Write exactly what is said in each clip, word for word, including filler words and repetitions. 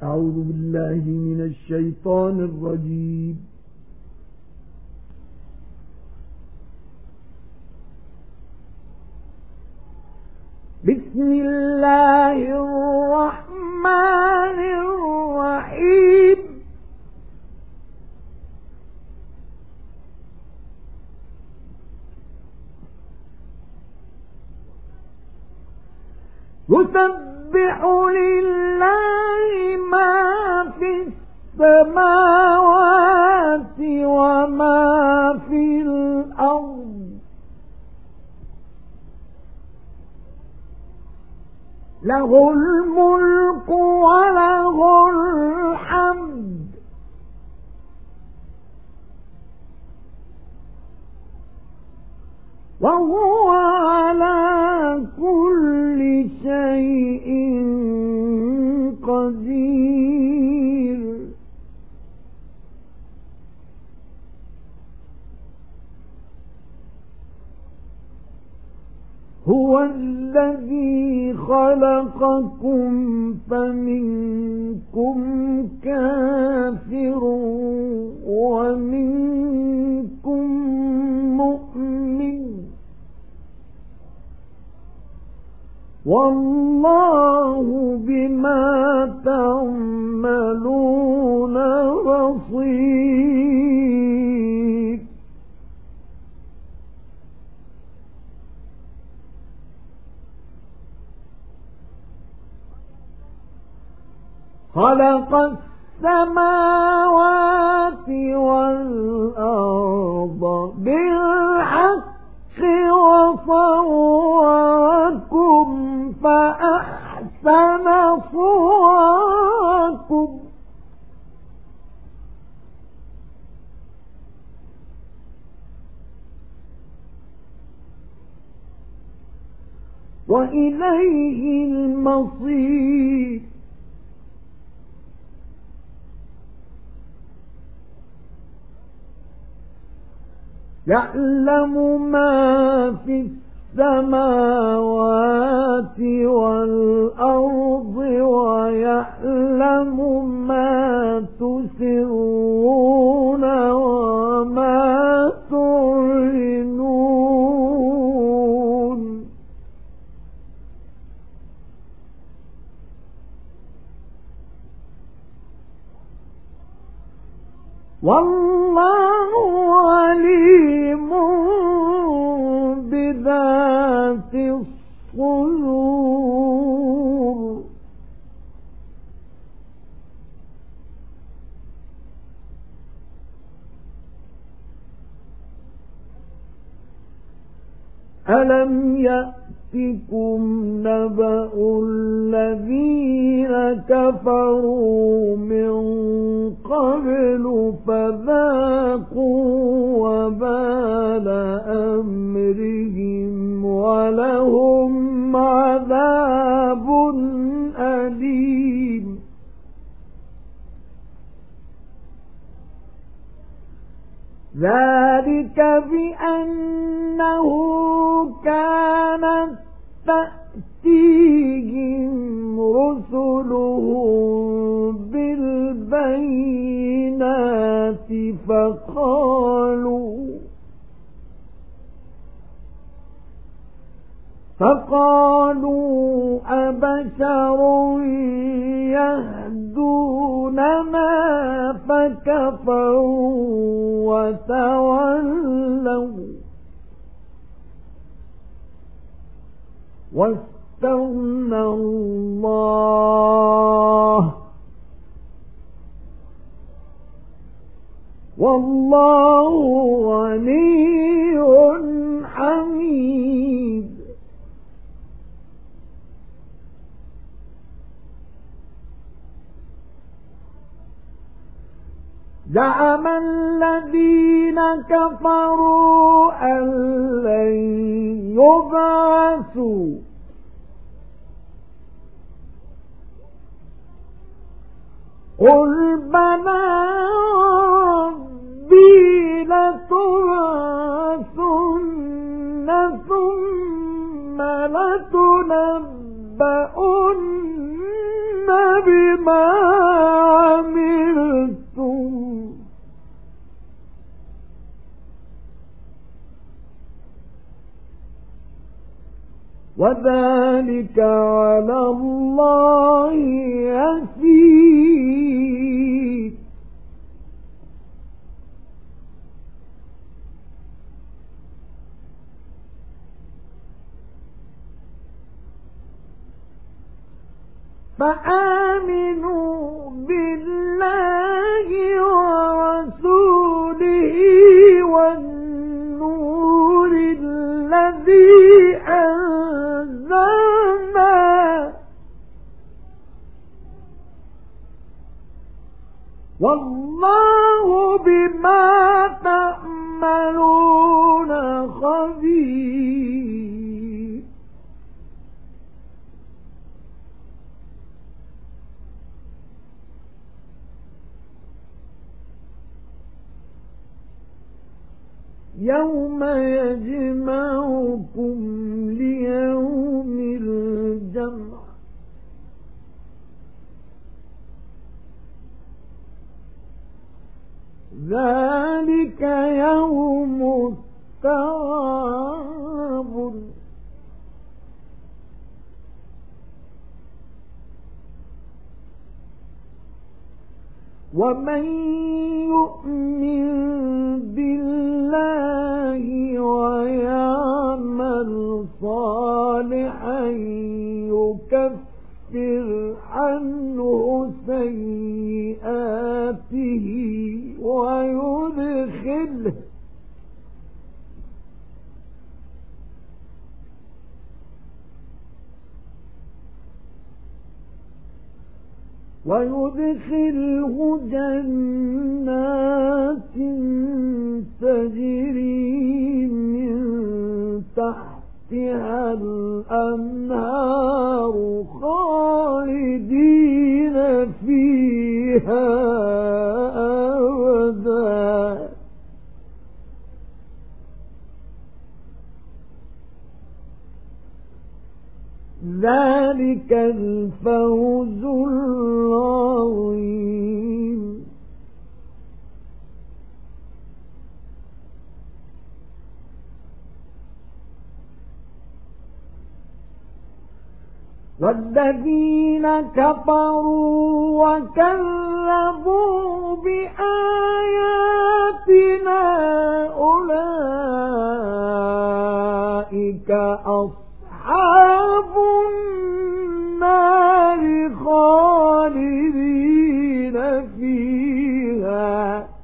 أعوذ بالله من الشيطان الرجيم. بسم الله الرحمن الرحيم. يسبح لله ما في السماوات وما في الأرض له الملك وله الحمد وهو على كل شيء قدير. هو الذي خلقكم فمنكم كافر ومنكم مؤمن والله بما تعملون بصير. خلق السماوات والأرض بالحق وصوركم فأحسن صوركم وإليه المصير. يعلم ما في السماوات والأرض ويعلم ما تسرون وما تعلنون. والله عليم بذات الصدور. ألم يأتكم نبأ الذين كفروا من قبل فذاقوا وبال أمرهم ولهم عذاب أليم. ذلك بأنه كانت تأتيهم رسلهم بالبينات فقالوا فقالوا أبشر يهدوننا فكفروا وتولوا واستغنى الله والله غني حميد. زعم الذين كفروا أن لن يبعثوا قل بلى ربي لتبعثن ثم لتنبؤن بما عملتم وذلك على الله يسير. فآمنوا بالله ورسوله والنور الذي أنزلنا والله بما تعملون خبير. يوم يجمعكم ليوم الجمع ذلك يوم التغابن ومن يؤمن بالله ويعمل صالحا يكفر عنه سيئاته ويدخله ويدخله جنات تجري من تحتها الأنهار خالدين فيها أبدا ذلك الفوز العظيم. والذين كفروا وكذبوا بآياتنا أولئك أصحاب النار خالدين فيها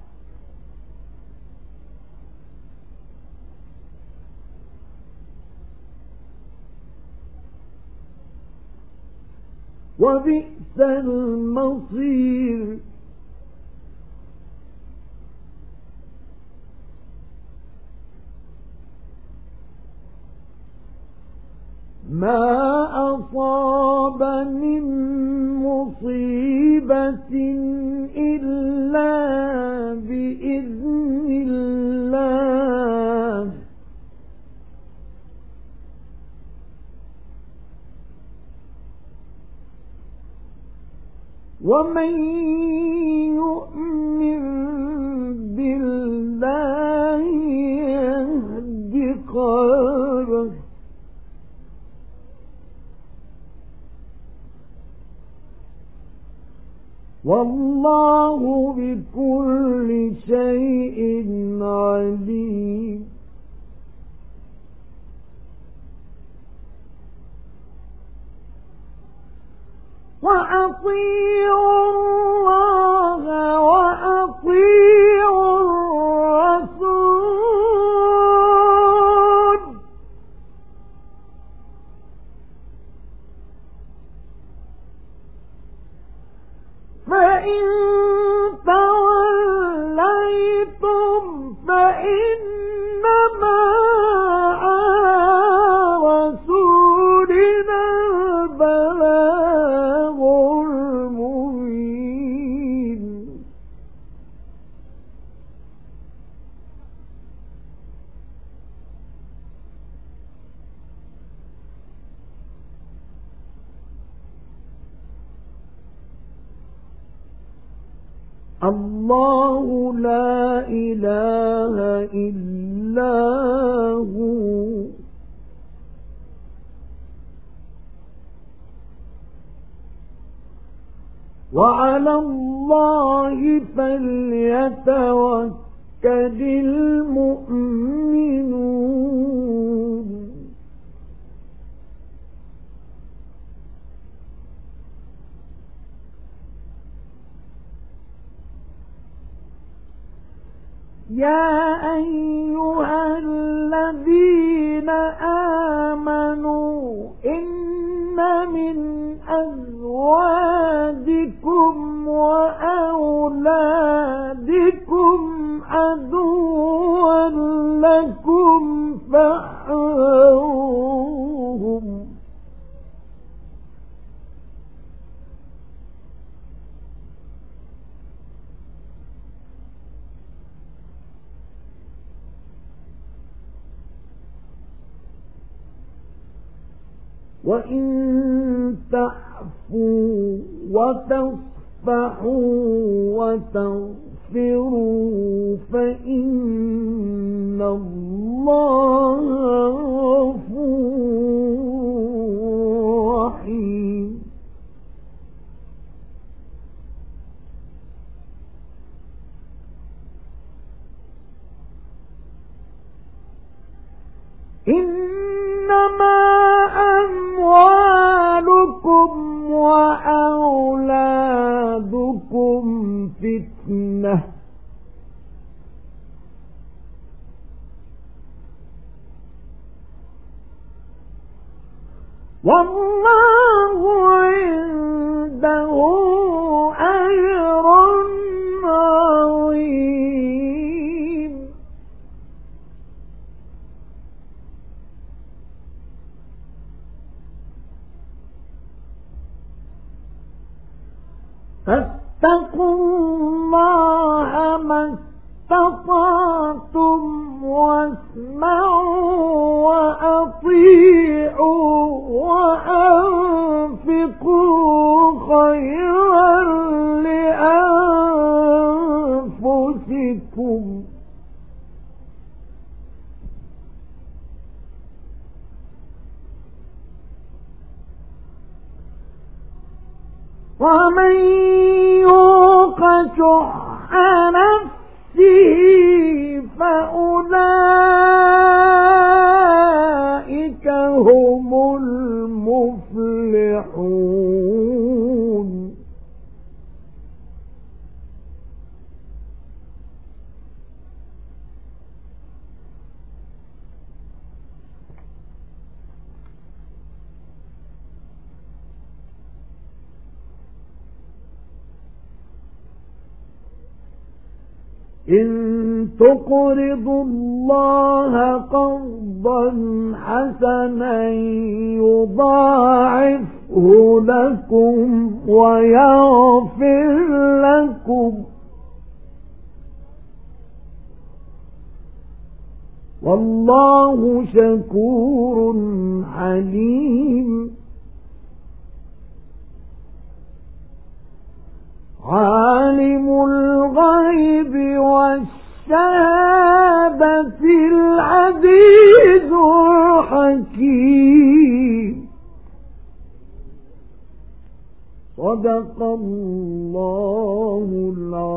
وبئس المصير. ما أصاب من مصيبة إلا بإذن الله ومن يؤمن بالله يهد قلبه والله بكل شيء عليم. وأطيعوا الله وأطيعوا الرسول فإن توليتم فإنما على رسولنا البلاغ المبين. الله لا إله إلا هو وعلى الله فليتوكل المؤمنون يا أيها الذين آمنوا إن من أزواجكم وأولادكم عدوا لكم فاحذروهم وإن تعفوا وتصفحوا وتغفروا فإن الله غفور رحيم إنما أموالكم وأولادكم فتنة والله عنده أجر عظيم فاتقوا الله ما استطعتم واسمعوا وأطيعوا وأنفقوا خيرا لأنفسكم ومن يوق شح نفسه فأولئك هم المفلحون إن تقرضوا الله قرضا حسنا يضاعفه لكم ويغفر لكم والله شكور حليم عالم الغيب والشهادة العزيز الحكيم صدق الله العظيم.